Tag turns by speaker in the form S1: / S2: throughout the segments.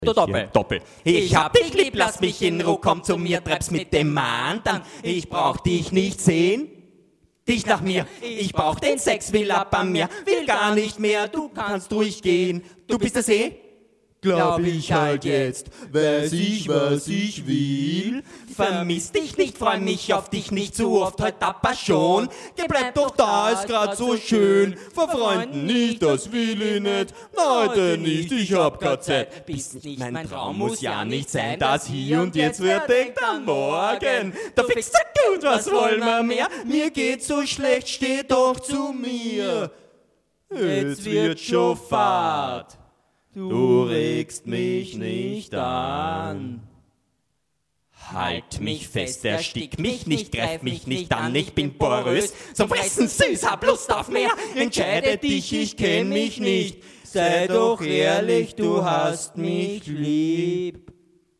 S1: Du Doppel. Ich hab dich lieb, lass mich in Ruhe, komm zu mir, treib's mit dem Mann, dann ich brauch dich nicht sehen. Dich nach mir, ich brauch den Sex, will ab an mir, will gar nicht mehr, du kannst durchgehen. Du bist der See?
S2: Glaub ich halt jetzt, weiß ich, was ich will.
S1: Vermiss dich nicht, freu mich auf dich nicht zu oft, heute aber schon.
S2: Bleib doch da, ist grad so schön. Vor Freunden nicht, das will ich nicht. Heute nicht, ich hab grad Zeit.
S1: Bist nicht mein Traum, muss ja nicht sein, das hier und jetzt wird denkt am Morgen. Du fixst so gut, was wollen wir mehr?
S2: Mir geht's so schlecht, steh doch zu mir. Jetzt wird schon Fahrt. Du regst mich nicht an.
S1: Halt mich fest, erstick mich nicht, greif mich nicht an, ich bin porös. Zum Fressen süß, hab Lust auf mehr, entscheide dich, ich kenn mich nicht.
S2: Sei doch ehrlich, du hast mich lieb.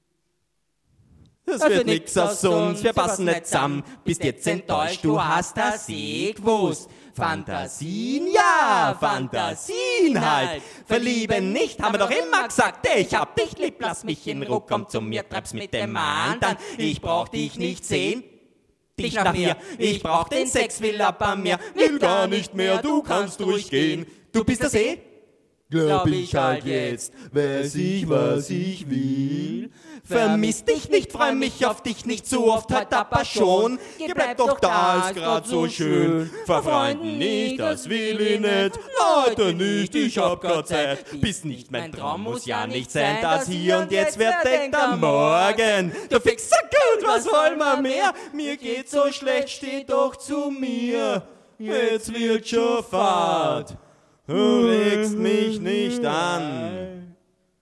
S1: Das wird nix aus uns, wir passen nicht zusammen. Bist jetzt enttäuscht, du hast das eh gewusst. Fantasien, ja, Fantasien halt. Verlieben nicht, haben wir doch immer gesagt. Ich hab dich lieb, lass mich in Ruhe, komm zu mir, treib's mit dem Mann, dann ich brauch dich nicht sehen. Dich nach mir, ich brauch den Sex, will ab an mir, will gar nicht mehr, du kannst durchgehen. Du bist der See?
S2: Glaub ich halt jetzt, weiß ich, was ich will.
S1: Vermiss dich nicht, freu mich auf dich nicht zu oft, heute aber schon.
S2: Bleib doch da, ist grad so schön. Vor Freunden nicht, das will ich nicht. Heute nicht, ich hab grad Zeit.
S1: Bist nicht mein Traum, muss ja nicht sein, das hier und jetzt wird denkt am Morgen. Du fixst so gut, was wollen wir mehr?
S2: Mir geht's so schlecht, steh doch zu mir. Jetzt wird schon Fahrt.
S1: Du regst mich nicht an.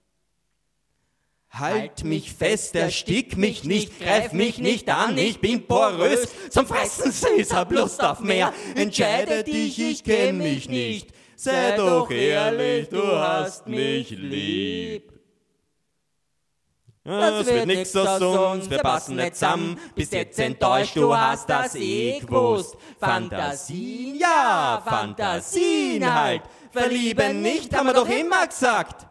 S1: Halt mich fest, erstick mich nicht, greif mich nicht an, ich bin porös. Zum Fressen süß, hab Lust auf mehr, entscheide dich, ich kenn mich nicht.
S2: Sei doch ehrlich, du hast mich lieb.
S1: Das wird nix aus uns, wir passen nicht zusammen. Bist jetzt enttäuscht, du hast das eh gewusst. Fantasien, ja, Fantasien halt. Verlieben nicht, haben wir doch immer gesagt.